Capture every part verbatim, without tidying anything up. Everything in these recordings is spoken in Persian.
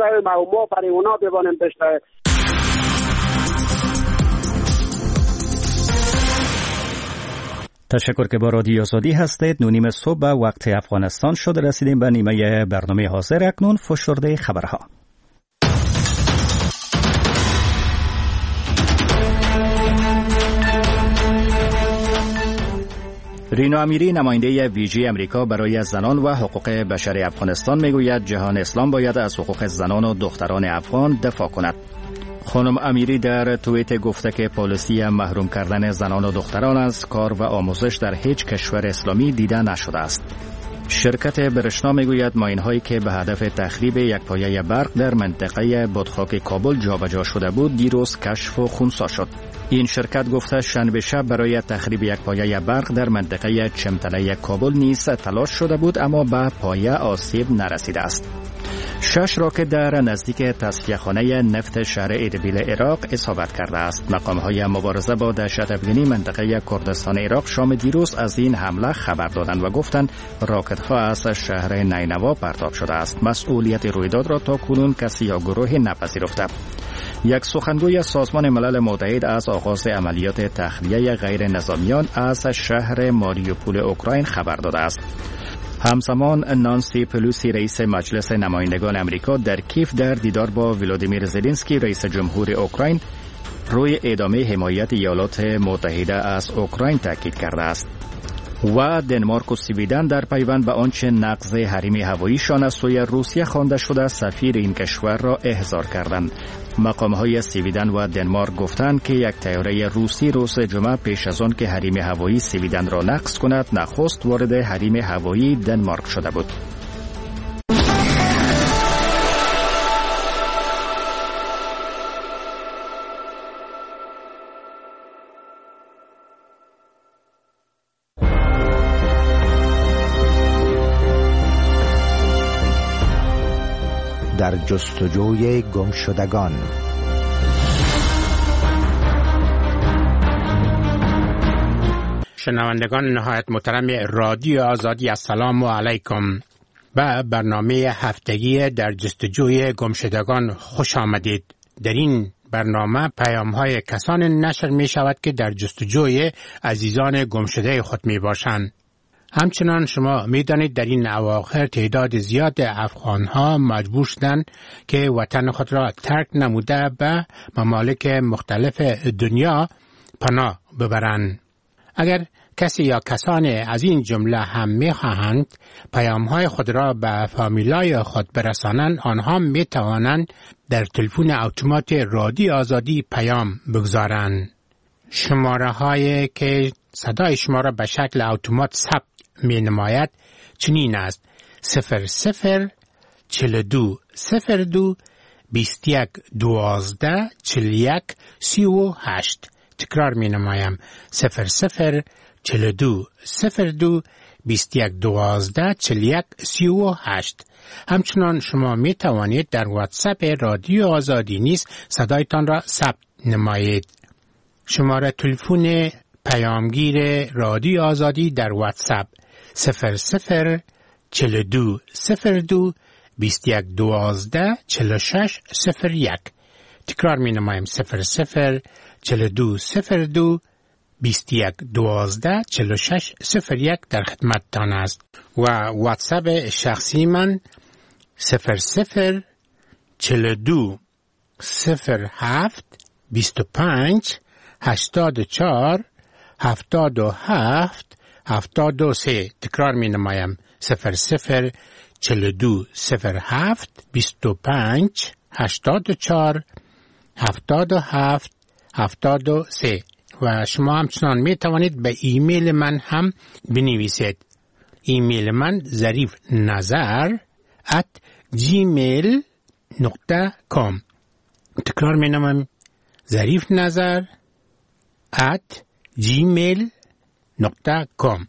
برویم و ما برای اونا ببانیم بشه. تشکر که با رادیو آزادی هستید. نونیم صبح به وقت افغانستان شد. رسیدیم به نیمه برنامه حاضر. اکنون فشرده خبرها. رینا امیری نماینده ویژه امریکا برای زنان و حقوق بشر افغانستان میگوید جهان اسلام باید از حقوق زنان و دختران افغان دفاع کند. خانم امیری در توییت گفته که پالیسی محروم کردن زنان و دختران از کار و آموزش در هیچ کشور اسلامی دیده نشده است. شرکت برشنا میگوید ماین‌هایی که به هدف تخریب یک پایه برق در منطقه بادخاک کابل جابجا شده بود دیروز کشف و خنثی شد. این شرکت گفته شنبه شب برای تخریب یک پایه برق در منطقه چمتله کابل نیز تلاش شده بود اما به پایه آسیب نرسیده است. شش راکت در نزدیک تصفیه‌خانه نفت شهر اربیل عراق اصابت کرده است. مقام‌های مبارزه با دهشت‌افکنی منطقه کردستان عراق شام دیروز از این حمله خبر دادند و گفتند راکت‌ها از شهر نینوا پرتاب شده است. مسئولیت رویداد را تا کنون کسی یا گروهی نپذیرفته. یک سخنگوی سازمان ملل متحد از آغاز عملیات تخلیه غیر نظامیان از شهر ماریوپول اوکراین خبر داده است. همزمان نانسی پلوسی رئیس مجلس نمایندگان امریکا در کیف در دیدار با ولادیمیر زلنسکی رئیس جمهور اوکراین روی ادامه حمایت ایالات متحده از اوکراین تاکید کرده است. و دنمارک و سویدن در پیوند به آنچه نقض حریم هواییشان از سوی روسیه خوانده شده سفیر این کشور را احضار کردند. مقام‌های سویدن و دنمارک گفتند که یک طیاره روسی روز جمعه پیش از آن که حریم هوایی سویدن را نقض کند نخست وارد حریم هوایی دنمارک شده بود. در جستجوی گمشدگان. شنوندگان نهایت محترم رادیو آزادی، السلام علیکم. به برنامه هفتگی در جستجوی گمشدگان خوش آمدید. در این برنامه پیام‌های کسان نشر می شود که در جستجوی عزیزان گمشده خود می باشند. همچنان شما می دانید در این اواخر تعداد زیاد افغان‌ها مجبور شدند که وطن خود را ترک نموده به ممالک مختلف دنیا پناه ببرند. اگر کسی یا کسان از این جمله هم می خواهند پیام‌های خود را به فامیلای خود برسانند، آنها می توانند در تلفن اتومات رادیو آزادی پیام بگذارند. شماره هایی که صدای شما را به شکل اتومات ثبت می نماید چنین است: صفر صفر چل دو صفر دو بیست یک دوازده چل یک سی و هشت. تکرار می نمایم: صفر صفر چل دو صفر دو بیست یک دوازده چل یک سی و هشت. همچنان شما می توانید در واتساپ رادیو آزادی نیز صدایتان را ثبت نمایید. شماره تلفن پیامگیر رادیو آزادی در واتساپ صفر صفر چل دو صفر دو بیست یک دوازده چل شش صفر یک. تکرار می نمایم: صفر صفر چل دو صفر دو بیست یک دوازده چل شش صفر یک در خدمتتان است. و واتساپ شخصی من صفر صفر چل دو صفر هفت بیست و پنج هشتاد و چهار هفتاد و هفت هفتاد و سه. تکرار می نمایم: صفر صفر چل دو صفر هفت بیست و پنج هشتاد و چهار هفتاد و هفت هفتاد و سه. و شما همچنان می توانید به ایمیل من هم بنویسید. ایمیل من ظریف نظر ات جیمیل نقطه کام. تکرار می نمایم: ظریف نظر ات جیمیل نقطه کام.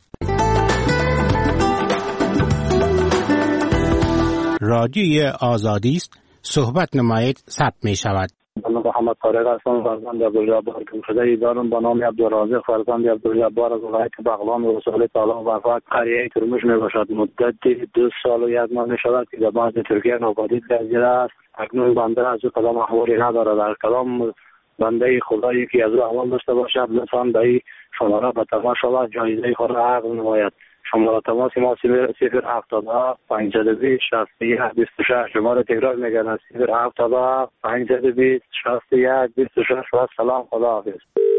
رادیوی آزادی است، صحبت نمایید ثبت می شود. محمد طارق هستم، فرزند عبدالجبار گمشده دارم به نام عبدالرازق فرزند عبدالجبار از ولایت بغلان و رسول تعالی و فقط قریه کرموش می باشد. مدت دو سال و یک ماه می شود که در بعض ترکیه ناپدید گردیده است. اکنون بنده از او کدام احوالی نداره. در کدام بنده خدایی که از او احوال داشته باشد لطفاً به شماره به تماس شود، جایزه خود را عقد نماید. شماره تماس ما صفر هفتاد و هفت پانصد و بیست شصت و یک بیست و شش. شماره تکرار میگردم صفر هفتاد و هفت پانصد و بیست شصت و یک بیست و شش. و سلام، خدا حافظ.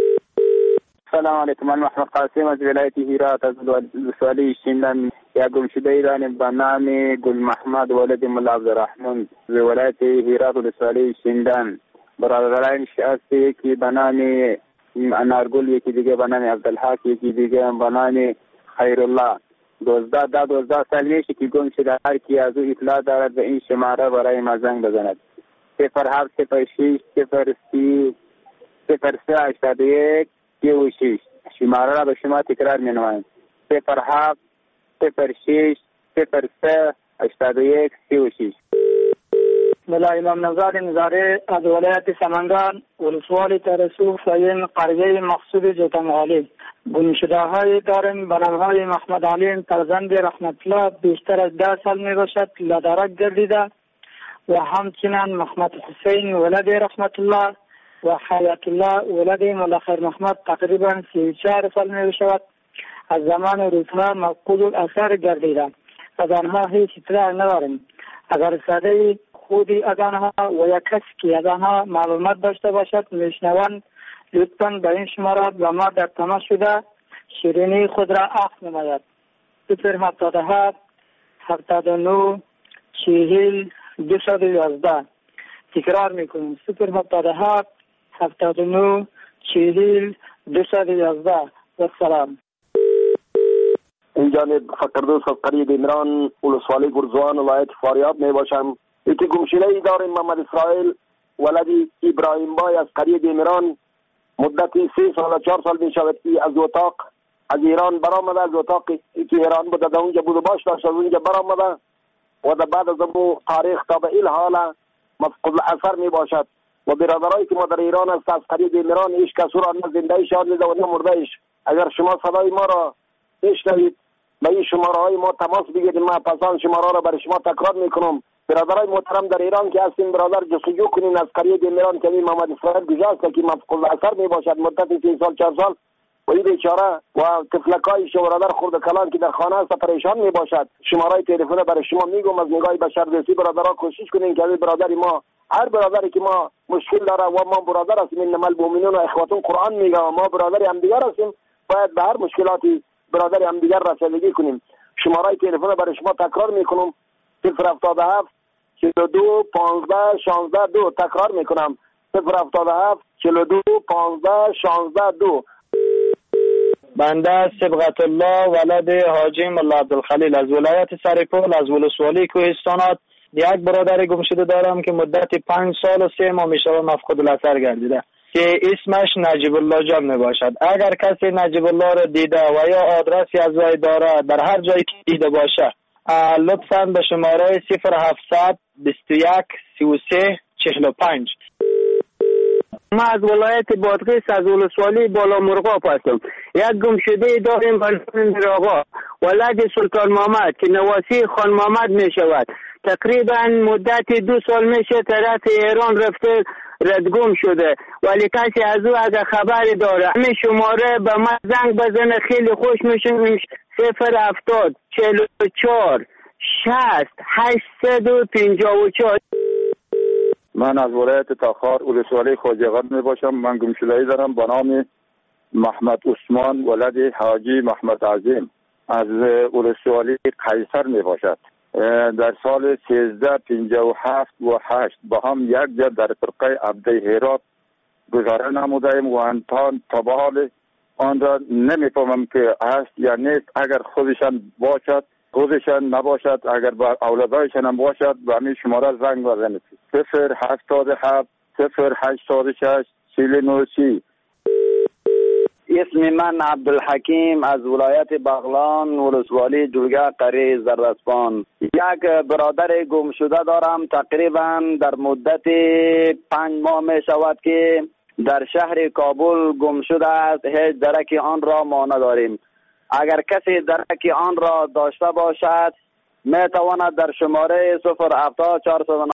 سلام علیکم. من محمد قاسم از ولایت هرات از ولسوالی شیندن. یا گمشده ایران به نام گل محمد ولد ملا عبدالرحمن از ولایت هرات ولسوالی شیندن. برادران شخصی که به نام انارگل، یکی دیگه به نام عبدالحق، یکی دیگه به نام خیرالله. دوزده ده دوزده سال میشه که گم شده. هر کی از او اطلاع دارد به این شماره برای ما زنگ بزند. صفر هفت صفر شش صفر سی صفر سه هشتاد و یک سی و شش. شماره را به شما تکرار می نمایم. صفر هفت صفر شش صفر سه هشتاد و یک سی و شش. ملا امام نزار نزاره از ولایت سمنگان ولسوالی ترسو فایم قریه مقصود جوتن عالی. گمشده های دارم به نام های محمد علی فرزند رحمت الله بیشتر از ده سال می باشد لدرک گردیده و همچنین محمد حسین ولد رحمت الله و حیات الله ولد مولا خیر محمد تقریبا سی و چهار سال می باشد. از زمان روزها مفقود الاثر گردیده. از آنها هیچ اطلاع نداریم. اگر ساده خودی از آنها و یک کسی که از آنها معلومات داشته باشد میشنوند لطفاً به این شماره با ما در تماس شده شیرینی خود را عقد نماید. صفر هفتاد و هفت هفتاد و نه چهل دویست و یازده. تکرار میکنیم صفر هفتاد و هفت هفتاد و نه چهل دویست و یازده. و سلام. این جانب فقردوس از قریه دیمران ولسوالی گرزوان ولایت فاریاب می باشم. یکی گمشده ای داریم محمد اسرائیل ولدی ابراهیم بای از قریه دیمران. مدتی سه سال و چهار سال می شود که از اتاق از ایران برآمده. از اتاقی که ایران بوده در اونجا بود و باش داشت از اونجا برآمده و در بعد از اون تاریخ تا به این حال مفقود الاثر می باشد. و برادرایی که ما در ایران است از قریه دیمران هیچ کس را نه زنده شان میده و نه مرده ایش. اگر شما صدای ما را بشنوید به این شماره های ما تماس بگیرید. ما پسان شماره را برای شما تکرار میکنم. برادرای محترم در ایران که هستین برادر جستجو کنین از قریه دیمران که محمد اسرائیل گذاشت که مفقود الاثر می باشد مدت سه سال چهار سال و این بیچاره و طفلکای شو برادر خرد کلان که در خانه است پریشان می باشد. شماره تلفن برای شما میگم از نگاه بشردوستی برادرها کوشش کنین که برادر ما هر برادری که ما مشکل داره و ما برادر هستیم انما المؤمنون و اخواتون قرآن میگه و ما برادر هم دیگر هستیم باید به هر مشکلاتی برادر هم دیگر رسیدگی کنیم. شماره تلفن برای شما تکرار میکنم صفر هفتاد و هفت چهل و دو پانزده شانزده دو. تکرار میکنم صفر هفتاد و هفت چهل و دو پانزده شانزده دو. بنده صبغت الله ولد حاجی ملا عبدالخلیل از ولایت سرپل از ولسوالی کوهستانات یک برادر گمشده دارم که مدت پنج سال و سه ماه میشه مفقود الاثر گردیده که اسمش نجیب الله جان می باشد. اگر کسی نجیب الله را دیده و یا آدرسی از وی داره در هر جایی که دیده باشه لطفاً به شماره صفر هفتصد بیست و یک سی و سه چهل و پنج. ما از ولایت بادغیس از ولسوالی بالا مرغاب هستم. یک گمشده داریم به نام آقا ولد سلطان محمد که نواسی خان محمد می شود. تقریبا مدت دو سال میشه طرف ایران رفته ردگم شده ولی کسی از او اگر خبری داره همین شماره به من زنگ بزنه خیلی خوش میشه. صفر هفتاد چهل و چهار شصت هشتصد و پنجاه و چهار. من از ولایت تاخار ولسوالی خوجقان می باشم. من گمشده‌ای دارم به نام محمد عثمان ولد حاجی محمد عظیم از ولسوالی قیصر می باشد. در سال سیزده پنجاه و هفت و هشت با هم یک جا در فرقه عبده هرات گذاره نمودیم و انتان تا به حال آن را نمیفهمم که هست یا نیست. اگر خودشان باشد خودشان نباشد اگر با اولادایشان هم باشد به همین شماره زنگ بزنید صفر هفتاد و هفت صفر هشتاد و شش چهل و نه سی. اسم من عبدالحکیم از ولایت بغلان ولسوالی جلگه قریه زرسپان. یک برادر گم شده دارم، تقریبا در مدت پنج ماه می شود که در شهر کابل گم شده است. هیچ درک آن را ما نداریم. اگر کسی درک آن را داشته باشد می تواند در شماره صفر هفتاد چهارصد